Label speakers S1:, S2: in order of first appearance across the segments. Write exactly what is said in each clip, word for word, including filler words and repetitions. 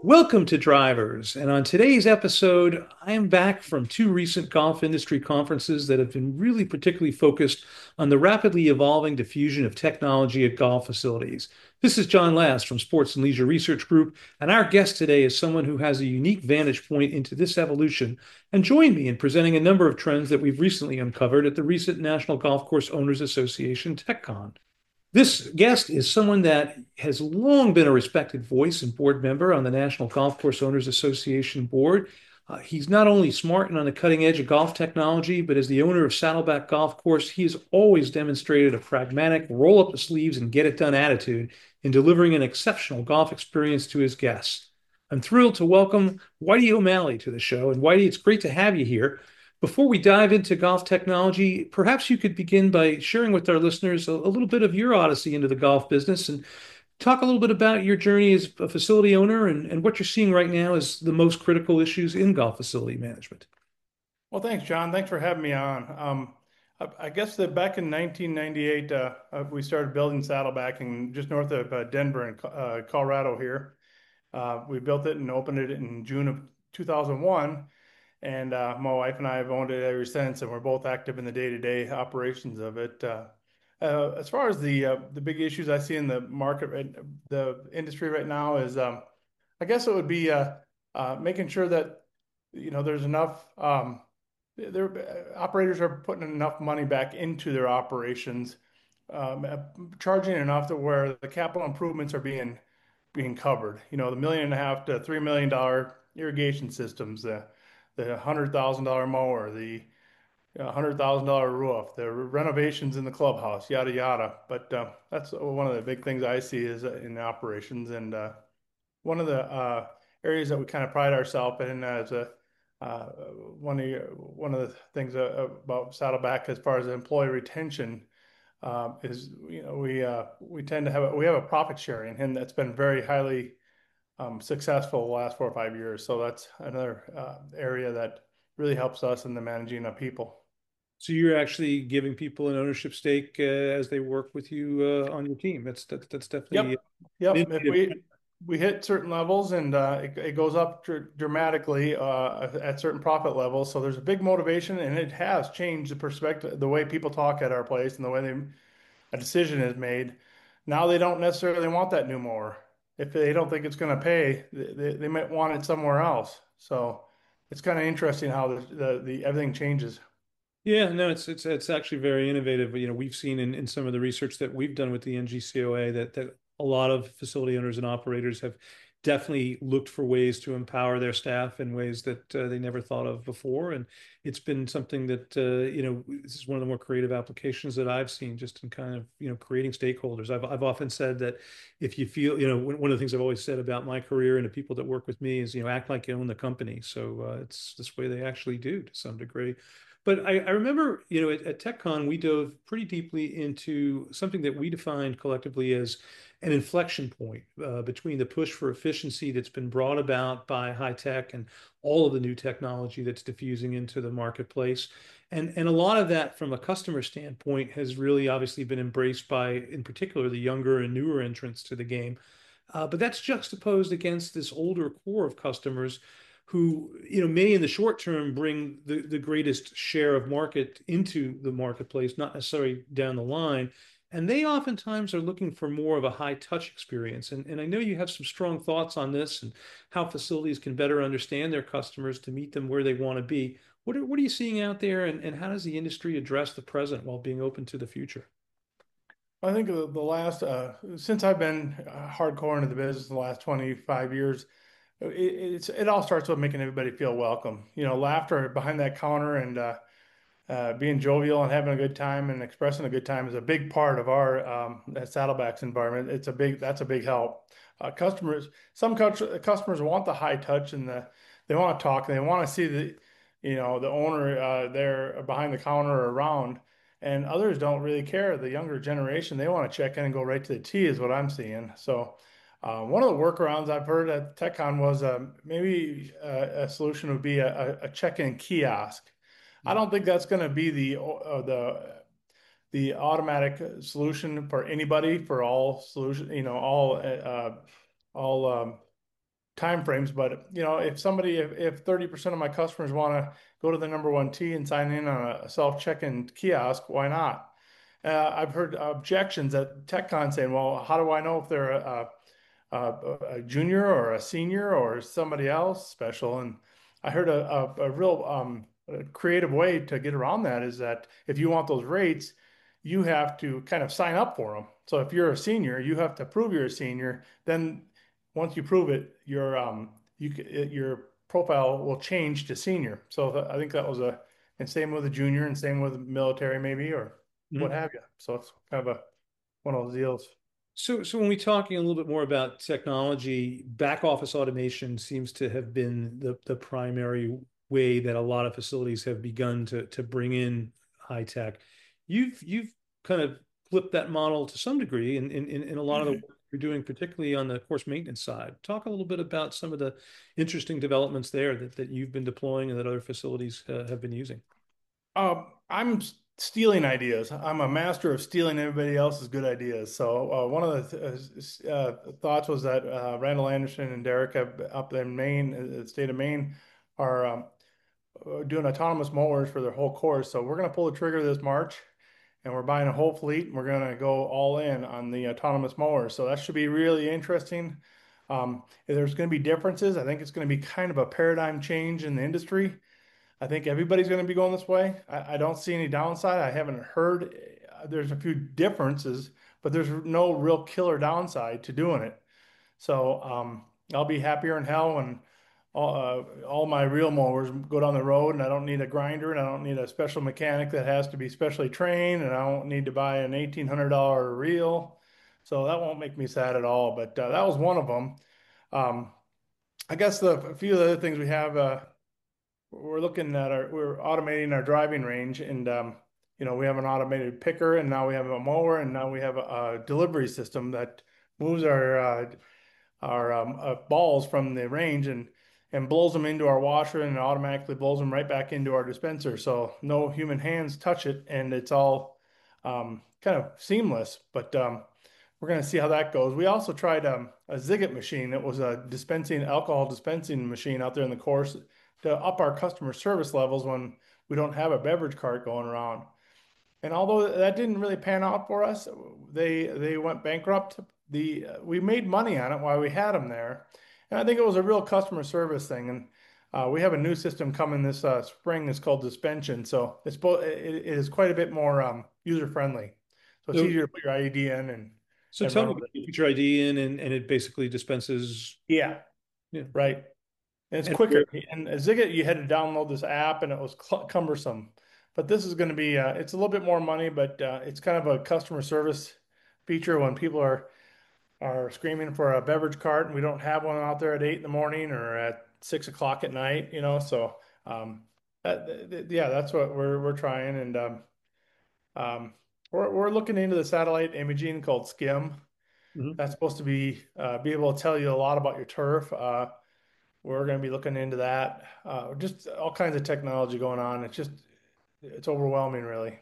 S1: Welcome to Drivers. And on today's episode, I am back from two recent golf industry conferences that have been really particularly focused on the rapidly evolving diffusion of technology at golf facilities. This is John Last from Sports and Leisure Research Group, and our guest today is someone who has a unique vantage point into this evolution and joined me in presenting a number of trends that we've recently uncovered at the recent National Golf Course Owners Association TechCon. This guest is someone that has long been a respected voice and board member on the National Golf Course Owners Association board. Uh, he's not only smart and on the cutting edge of golf technology, but as the owner of Saddleback Golf Course, he has always demonstrated a pragmatic, roll up the sleeves and get it done attitude in delivering an exceptional golf experience to his guests. I'm thrilled to welcome Whitey O'Malley to the show. And Whitey, it's great to have you here. Before we dive into golf technology, perhaps you could begin by sharing with our listeners a, a little bit of your odyssey into the golf business and talk a little bit about your journey as a facility owner and, and what you're seeing right now as the most critical issues in golf facility management.
S2: Well, thanks, John. Thanks for having me on. Um, I, I guess that back in nineteen ninety-eight, uh, uh, we started building Saddleback in just north of uh, Denver in Co- uh, Colorado here. Uh, we built it and opened it in June of two thousand one. And uh, my wife and I have owned it ever since, and we're both active in the day-to-day operations of it. Uh, uh, as far as the uh, the big issues I see in the market, right, the industry right now is, um, I guess it would be uh, uh, making sure that you know there's enough. Um, their operators are putting enough money back into their operations, um, uh, charging enough to where the capital improvements are being being covered. You know, the million and a half to three million dollar irrigation systems, the the hundred thousand dollar mower, the uh, hundred thousand dollar roof, the renovations in the clubhouse, yada yada. But uh, that's one of the big things I see is uh, in operations, and uh, one of the uh, areas that we kind of pride ourselves in as a uh, one of your, one of the things uh, about Saddleback as far as employee retention um, is you know we uh, we tend to have a, we have a profit sharing and that's been very highly um, successful the last four or five years. So that's another uh, area that really helps us in the managing of people.
S1: So you're actually giving people an ownership stake uh, as they work with you uh, on your team. That's that, that's definitely
S2: Yep,
S1: an
S2: yep. If
S1: innovative.
S2: we we hit certain levels and uh, it, it goes up dr dramatically uh, at certain profit levels, so there's a big motivation, and it has changed the perspective, the way people talk at our place, and the way they a decision is made. Now they don't necessarily want that new mower. If they don't think it's going to pay, they, they might want it somewhere else. So it's kind of interesting how the, the, the everything changes.
S1: Yeah, no, it's it's it's actually very innovative. You know, we've seen in, in some of the research that we've done with the N G C O A that that a lot of facility owners and operators have definitely looked for ways to empower their staff in ways that uh, they never thought of before. And it's been something that uh, you know, this is one of the more creative applications that I've seen just in kind of, you know, creating stakeholders. I've I've often said that if you feel, you know, one one of the things I've always said about my career and the people that work with me is, you know, act like you own the company. So uh, it's this way they actually do to some degree. But I, I remember, you know, at, at TechCon, we dove pretty deeply into something that we defined collectively as an inflection point uh, between the push for efficiency that's been brought about by high tech and all of the new technology that's diffusing into the marketplace. And, and a lot of that, from a customer standpoint, has really obviously been embraced by, in particular, the younger and newer entrants to the game. Uh, but that's juxtaposed against this older core of customers who, you know, may in the short term bring the, the greatest share of market into the marketplace, not necessarily down the line. And they oftentimes are looking for more of a high touch experience. And, and I know you have some strong thoughts on this and how facilities can better understand their customers to meet them where they want to be. What are, what are you seeing out there, and, and how does the industry address the present while being open to the future?
S2: I think the, the last uh, since I've been uh, hardcore into the business the last twenty-five years, it, it's it all starts with making everybody feel welcome. You know, laughter behind that counter and uh, uh, being jovial and having a good time and expressing a good time is a big part of our um, at Saddlebacks environment. It's a big that's a big help. Uh, customers, some cus- customers want the high touch and the they want to talk. They want to see the you know the owner uh, there behind the counter or around, and others don't really care. The younger generation, they want to check in and go right to the tee is what I'm seeing. So. Uh, one of the workarounds I've heard at TechCon was um, maybe a, a solution would be a, a check-in kiosk. I don't think that's going to be the uh, the the automatic solution for anybody for all solution, you know, all uh, all um, time frames, but you know, if somebody, if, if thirty percent of my customers want to go to the number one tee and sign in on a self-check-in kiosk, why not? Uh, I've heard objections at TechCon saying, well, how do I know if they're a, a, a junior or a senior or somebody else special? And I heard a, a, a real um, a creative way to get around that is that if you want those rates, you have to kind of sign up for them. So if you're a senior, you have to prove you're a senior. Then once you prove it, your um you c- your profile will change to senior. So th- I think that was a and same with a junior and same with military maybe or what
S1: Mhm.
S2: have you. So it's kind of a one of those deals.
S1: So, so when we're talking a little bit more about technology, back office automation seems to have been the, the primary way that a lot of facilities have begun to, to bring in high tech. You've, you've kind of flipped that model to some degree in, in, in a lot of the work you're doing, particularly on the course maintenance side. Talk a little bit about some of the interesting developments there that, that you've been deploying and that other facilities uh, have been using.
S2: Um, I'm s- stealing ideas. I'm a master of stealing everybody else's good ideas. So uh, one of the th uh, uh, thoughts was that uh, Randall Anderson and Derek have, up in Maine, uh, the state of Maine, are um, uh, doing autonomous mowers for their whole course. So we're going to pull the trigger this March, and we're buying a whole fleet, and we're going to go all in on the autonomous mowers. So that should be really interesting. Um, if there's going to be differences, I think it's going to be kind of a paradigm change in the industry. I think everybody's going to be going this way. I, I don't see any downside. I haven't heard uh, there's a few differences, but there's no real killer downside to doing it. So um, I'll be happier in hell when all, uh, all my real mowers go down the road and I don't need a grinder and I don't need a special mechanic that has to be specially trained and I don't need to buy an eighteen hundred dollar reel. So that won't make me sad at all. But uh, that was one of them. Um, I guess the a few of the other things we have. Uh, we're looking at our we're automating our driving range and um, you know we have an automated picker and now we have a mower and now we have a, a delivery system that moves our uh, our um, uh, balls from the range and and blows them into our washer and it automatically blows them right back into our dispenser so no human hands touch it and it's all um, kind of seamless but um, we're going to see how that goes. We also tried um, a Ziget machine. It was a dispensing alcohol dispensing machine out there in the course to up our customer service levels when we don't have a beverage cart going around. And although that didn't really pan out for us, they they went bankrupt. The we made money on it while we had them there, and I think it was a real customer service thing. And uh, we have a new system coming this uh, spring. It's called Dispension, so it's both it, it is quite a bit more um, user friendly. So it's
S1: So,
S2: easier to put your I D in and
S1: so
S2: and
S1: tell
S2: run
S1: me,
S2: with it.
S1: you put your I D in and, and it basically dispenses,
S2: Yeah,
S1: yeah.
S2: right. And it's
S1: And
S2: quicker.
S1: where,
S2: And Ziget, you had to download this app, and it was cumbersome. But this is going to be, uh, it's a little bit more money, but uh, it's kind of a customer service feature when people are are screaming for a beverage cart, and we don't have one out there at eight in the morning or at six o'clock at night. You know, so um, that, th- th- yeah, that's what we're we're trying, and um, um, we're we're looking into the satellite imaging called SCIM.
S1: mhm.
S2: That's supposed to be uh, be able to tell you a lot about your turf. Uh, we're going to be looking into that. Uh, just all kinds of technology going on. It's just, it's overwhelming, really.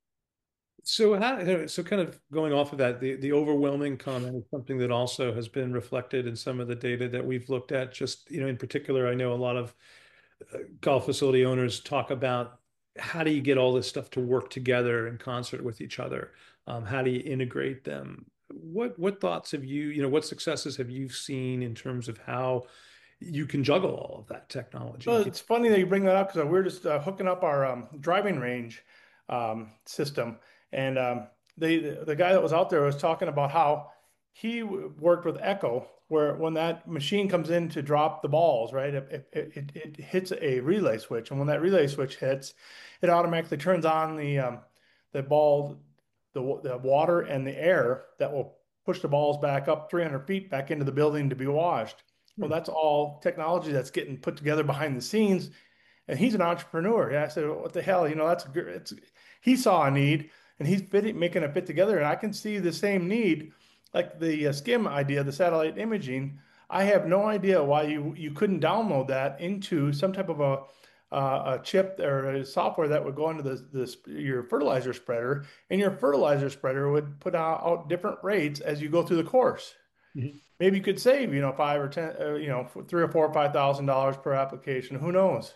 S1: So how, so kind of going off of that, the, the overwhelming comment is something that also has been reflected in some of the data that we've looked at. Just, you know, in particular, I know a lot of uh, golf facility owners talk about how do you get all this stuff to work together in concert with each other? Um, how do you integrate them? What what thoughts have you, you know, what successes have you seen in terms of how you can juggle all of that technology?
S2: Well, it's funny that you bring that up because we're just uh, hooking up our um, driving range um, system, and um, the the guy that was out there was talking about how he w- worked with Echo, where when that machine comes in to drop the balls, right, it, it, it, it hits a relay switch, and when that relay switch hits, it automatically turns on the um, the ball, the wa- the water and the air that will push the balls back up three hundred feet back into the building to be washed. Well,
S1: Hmm.
S2: that's all technology that's getting put together behind the scenes. And he's an entrepreneur. Yeah, I said, what the hell? You know, that's a good. It's he saw a need and he's fitting, making it fit together. And I can see the same need, like the uh, SCIM idea, the satellite imaging. I have no idea why you you couldn't download that into some type of a uh, a chip or a software that would go into the, the your fertilizer spreader, and your fertilizer spreader would put out, out different rates as you go through the course.
S1: Mhm.
S2: Maybe you could save, you know, five or ten, uh, you know, three or four or five thousand dollars per application. Who knows?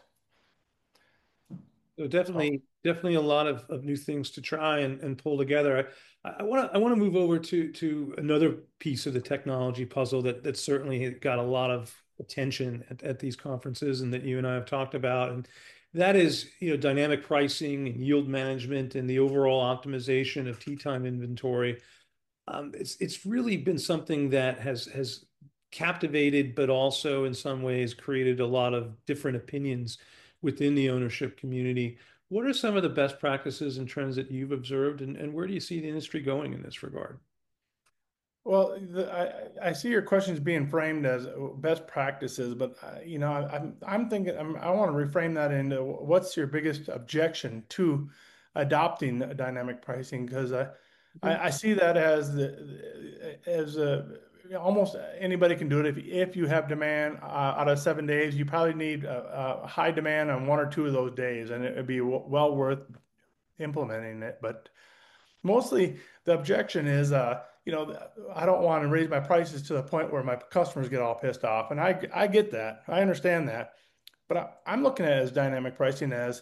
S1: So
S2: So,
S1: definitely, definitely a lot of, of new things to try and, and pull together. I want to I want to move over to to another piece of the technology puzzle that that certainly got a lot of attention at, at these conferences and that you and I have talked about, and that is, you know, dynamic pricing and yield management and the overall optimization of tea time inventory. Um, it's it's really been something that has has captivated, but also in some ways created a lot of different opinions within the ownership community. What are some of the best practices and trends that you've observed, and, and where do you see the industry going in this regard?
S2: well, the, I, I see your questions being framed as best practices, but uh, you know, I, I'm I'm thinking I'm, I want to reframe that into what's your biggest objection to adopting dynamic pricing? Because I,
S1: Okay.
S2: I I see that as the as a almost anybody can do it if if you have demand uh, out of seven days, you probably need a, a high demand on one or two of those days, and it would be w well worth implementing it. But mostly the objection is, uh, you know, I don't want to raise my prices to the point where my customers get all pissed off. And I, I get that. I understand that. But I, I'm looking at it as dynamic pricing as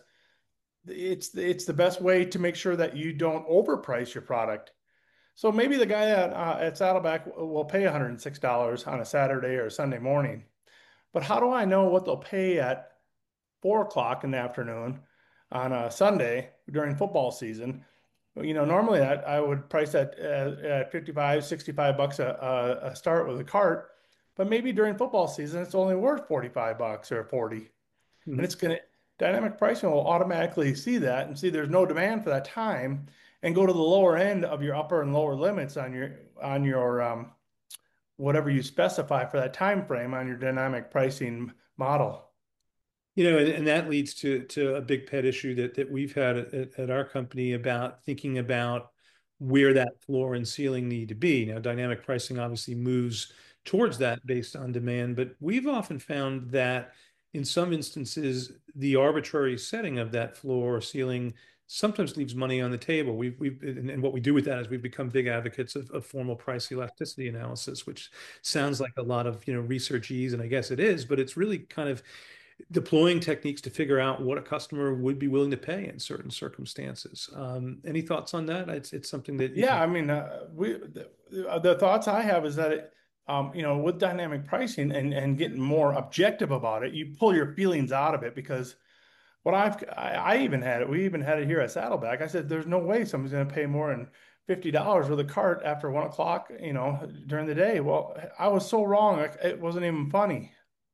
S2: it's it's the best way to make sure that you don't overprice your product. So maybe the guy at, uh, at Saddleback will pay one hundred six dollars on a Saturday or Sunday morning. But how do I know what they'll pay at four o'clock in the afternoon on a Sunday during football season? You know, normally I, I would price that at, at fifty-five, sixty-five bucks a, a, a start with a cart, but maybe during football season it's only worth forty-five bucks or forty. And
S1: Mhm.
S2: it's going to, dynamic pricing will automatically see that and see there's no demand for that time and go to the lower end of your upper and lower limits on your on your um, whatever you specify for that time frame on your dynamic pricing model.
S1: You know, and, and that leads to to a big pet issue that that we've had at, at our company about thinking about where that floor and ceiling need to be. Now, dynamic pricing obviously moves towards that based on demand, but we've often found that in some instances, the arbitrary setting of that floor or ceiling sometimes leaves money on the table. We've we've and, and what we do with that is we've become big advocates of, of formal price elasticity analysis, which sounds like a lot of, you know, researchese, and I guess it is, but it's really kind of deploying techniques to figure out what a customer would be willing to pay in certain circumstances. Um, any thoughts on that? It's it's something that you
S2: Yeah,
S1: know.
S2: I mean, uh, we the, the thoughts I have is that it, um, you know, with dynamic pricing and and getting more objective about it, you pull your feelings out of it because what I've I, I even had it. We even had it here at Saddleback. I said, "There's no way somebody's going to pay more than fifty dollars with a cart after one o'clock, you know, during the day." Well, I was so wrong. Like, it wasn't even funny.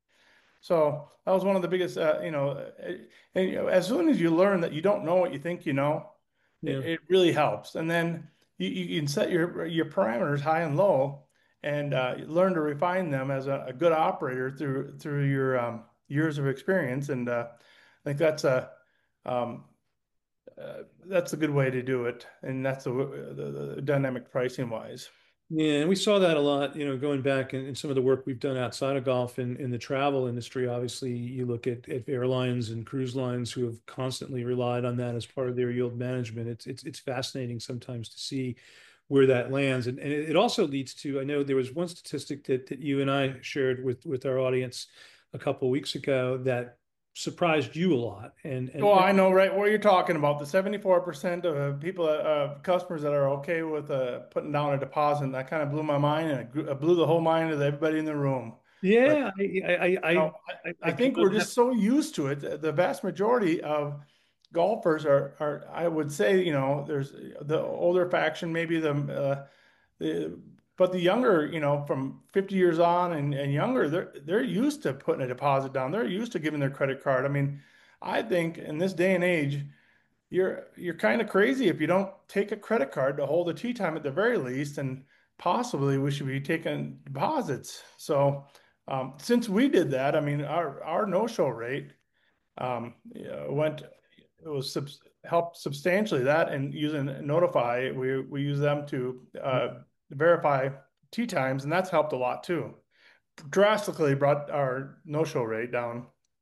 S2: So that was one of the biggest, uh, you know, uh, and, you know, as soon as you learn that you don't know what you think you know, it,
S1: Yeah.
S2: it really helps. And then you, you can set your your parameters high and low, and uh, learn to refine them as a, a good operator through through your um, years of experience. And uh, I think that's a um, uh, that's a good way to do it, and that's the, the, the dynamic pricing wise.
S1: Yeah, and we saw that a lot, you know, going back in, in some of the work we've done outside of golf in, in the travel industry. Obviously, you look at, at airlines and cruise lines who have constantly relied on that as part of their yield management. It's it's it's fascinating sometimes to see where that lands. And, and it also leads to, I know there was one statistic that, that you and I shared with, with our audience a couple of weeks ago that surprised you a lot. And,
S2: Well,
S1: and
S2: I know right what you're talking about. The seventy-four percent of uh, people, uh, customers that are okay with uh, putting down a deposit. And that kind of blew my mind, and it grew- it blew the whole mind of everybody in the room. But
S1: yeah, I, I, I,
S2: you know,
S1: I,
S2: I,
S1: I
S2: I
S1: kind
S2: think we're
S1: of have,
S2: just so used to it. The vast majority of golfers are, are I would say, you know, there's the older faction, maybe the, uh, the but the younger, you know, from fifty years on and, and younger, they're they're used to putting a deposit down. They're used to giving their credit card. I mean, I think in this day and age, you're you're kind of crazy if you don't take a credit card to hold a tea time at the very least, and possibly we should be taking deposits. So um, since we did that, I mean, our our no-show rate um, yeah, went it was sub helped substantially. That and using Notify, we we use them to uh, verify tea times, and that's helped a lot too. Drastically brought our no-show rate down.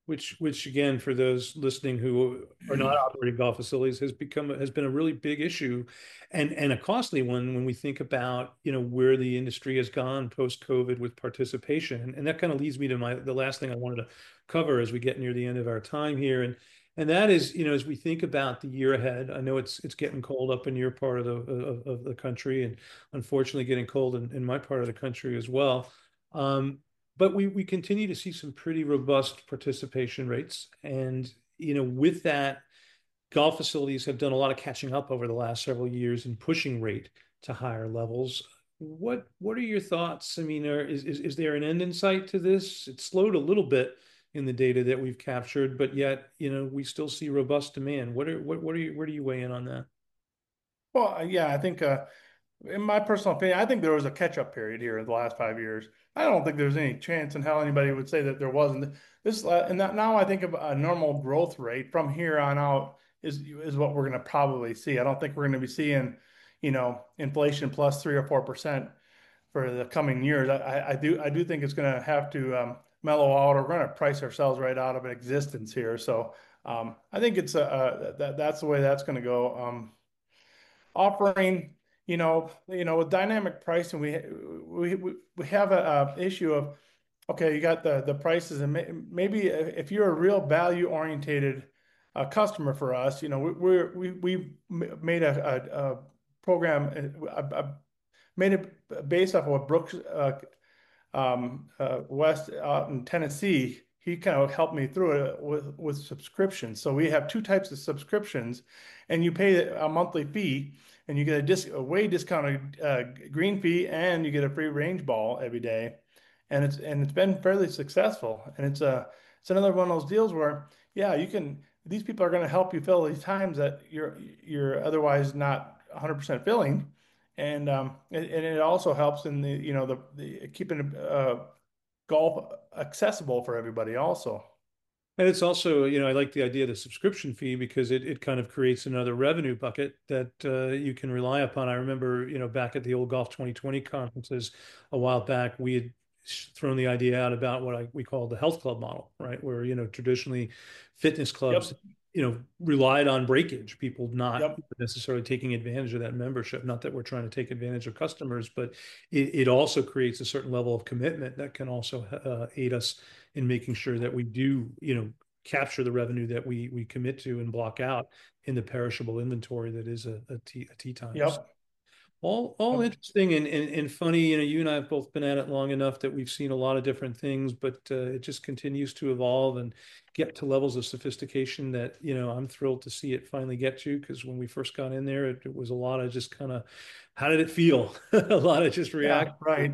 S1: which which again, for those listening who are not operating golf facilities, has become has been a really big issue, and and a costly one when we think about, you know, where the industry has gone post COVID with participation. And, and that kind of leads me to my the last thing I wanted to cover as we get near the end of our time here. And and that is, you know, as we think about the year ahead, I know it's it's getting cold up in your part of the of, of the country, and unfortunately getting cold in, in my part of the country as well. Um, but we we continue to see some pretty robust participation rates. And, you know, with that, golf facilities have done a lot of catching up over the last several years and pushing rate to higher levels. What what are your thoughts? I mean, are, is, is is there an end in sight to this? It's slowed a little bit in the data that we've captured, but yet, you know, we still see robust demand. What are what what are you where do you weigh in on that?
S2: Well, uh, yeah, I think uh, in my personal opinion, I think there was a catch-up period here in the last five years. I don't think there's any chance in hell anybody would say that there wasn't. This uh, and that now I think of a normal growth rate from here on out is is what we're going to probably see. I don't think we're going to be seeing, you know, inflation plus three or four percent for the coming years. I, I do I do think it's going to have to um, mellow out, or we're going to price ourselves right out of existence here. So um, I think it's a, uh, that that's the way that's going to go. Um, offering, you know, you know, with dynamic pricing, we we we, we have a, a issue of, okay, you got the the prices, and may, maybe if you're a real value orientated uh, customer for us, you know, we we're, we we made a, a, a program, a, a, made it based off of what Brooks uh, um, uh, West out in Tennessee. He kind of helped me through it with with subscriptions. So we have two types of subscriptions, and you pay a monthly fee, and you get a, dis a way discounted uh, green fee, and you get a free range ball every day, and it's and it's been fairly successful. And it's a it's another one of those deals where, yeah, you can. These people are going to help you fill these times that you're you're otherwise not one hundred percent filling, and um, and, and it also helps in the, you know, the, the keeping uh, golf accessible for everybody also.
S1: And it's also, you know, I like the idea of the subscription fee because it, it kind of creates another revenue bucket that uh, you can rely upon. I remember, you know, back at the old Golf twenty twenty conferences a while back, we had thrown the idea out about what I, we call the health club model, right? Where, you know, traditionally fitness clubs,
S2: Yep.
S1: you know, relied on breakage, people not
S2: Yep.
S1: necessarily taking advantage of that membership. Not that we're trying to take advantage of customers, but it, it also creates a certain level of commitment that can also uh, aid us in making sure that we do, you know, capture the revenue that we we commit to and block out in the perishable inventory that is a, a, tea, a tea times.
S2: Yep.
S1: All all
S2: Yep.
S1: interesting and, and and funny. You know, you and I have both been at it long enough that we've seen a lot of different things, but uh, it just continues to evolve and get to levels of sophistication that, you know, I'm thrilled to see it finally get to. Because when we first got in there, it, it was a lot of just kind of, how did it feel? A lot of just
S2: Yeah.
S1: react.
S2: Right.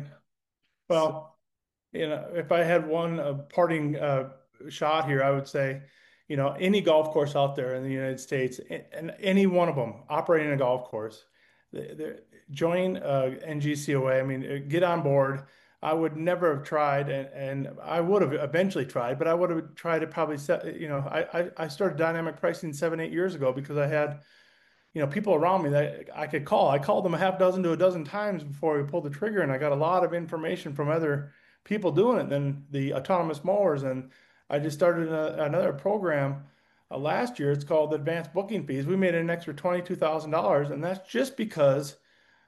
S1: So,
S2: Well, you know, if I had one uh, parting uh, shot here, I would say, you know, any golf course out there in the United States, and any one of them operating a golf course, the, the, join uh, N G C O A. I mean, uh, get on board. I would never have tried, and, and I would have eventually tried, but I would have tried to probably set, you know, I, I, I started dynamic pricing seven, eight years ago because I had, you know, people around me that I could call. I called them a half dozen to a dozen times before we pulled the trigger, and I got a lot of information from other people doing it than the autonomous mowers. And I just started a, another program uh, last year. It's called Advanced Booking Fees. We made an extra twenty-two thousand dollars, and that's just because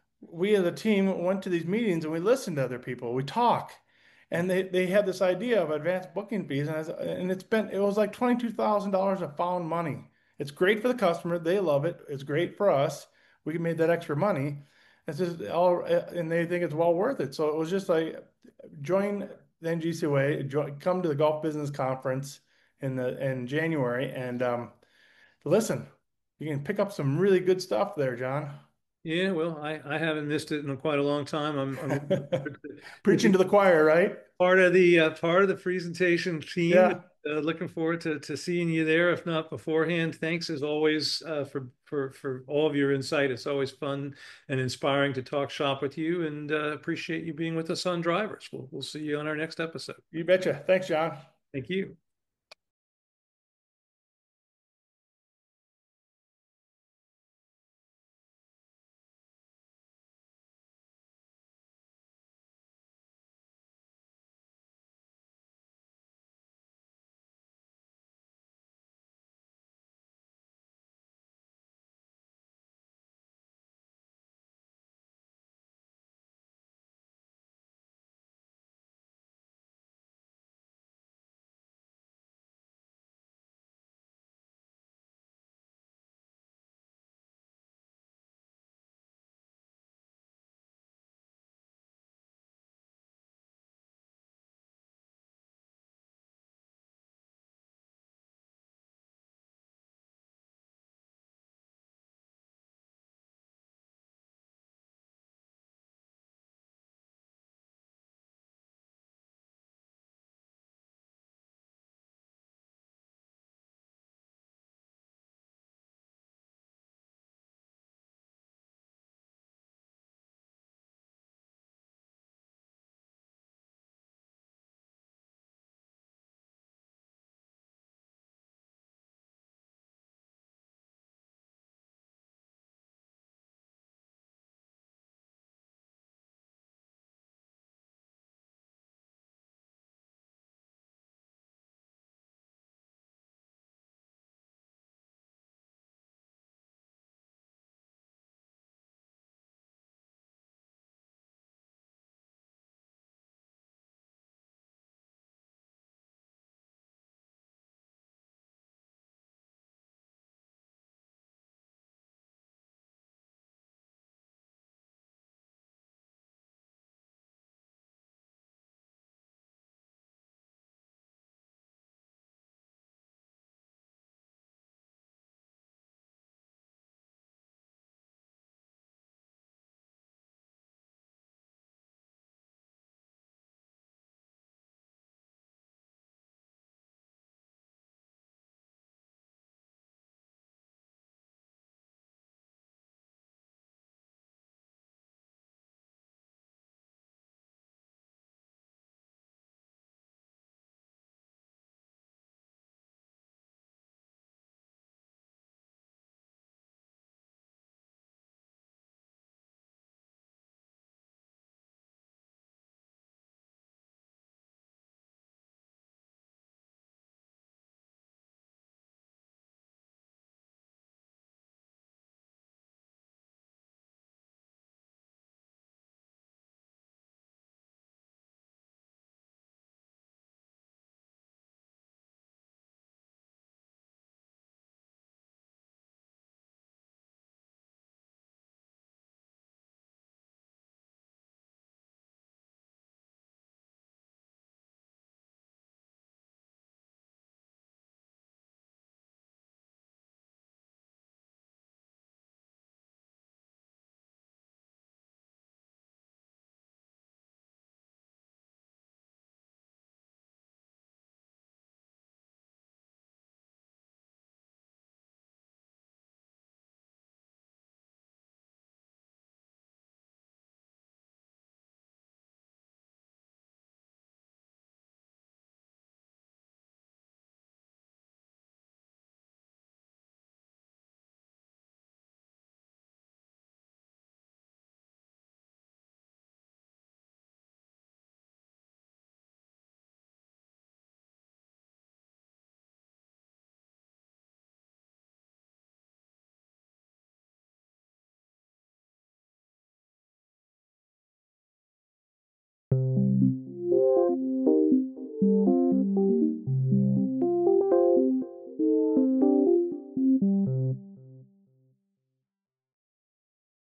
S2: we as a team went to these meetings and we listened to other people. We talk, and they they had this idea of advanced booking fees, and, I was- and it's been it was like twenty-two thousand dollars of found money. It's great for the customer; they love it. It's great for us. We made that extra money. It's just all, and they think it's well worth it. So it was just like, join the N G C O A, join, come to the Golf Business Conference in the in January, and um, listen. You can pick up some really good stuff there, John.
S1: yeah, well, I, I haven't missed it in quite a long time. I'm, I'm looking forward to,
S2: Preaching
S1: to
S2: to the choir, right?
S1: part of the uh, part of the presentation team.
S2: Yeah.
S1: Uh, looking forward to, to seeing you there, if not beforehand. Thanks as always uh, for for for all of your insight. It's always fun and inspiring to talk shop with you, and uh, appreciate you being with us on Drivers. We'll we'll see you on our next episode.
S2: You betcha. Thanks, John.
S1: Thank you.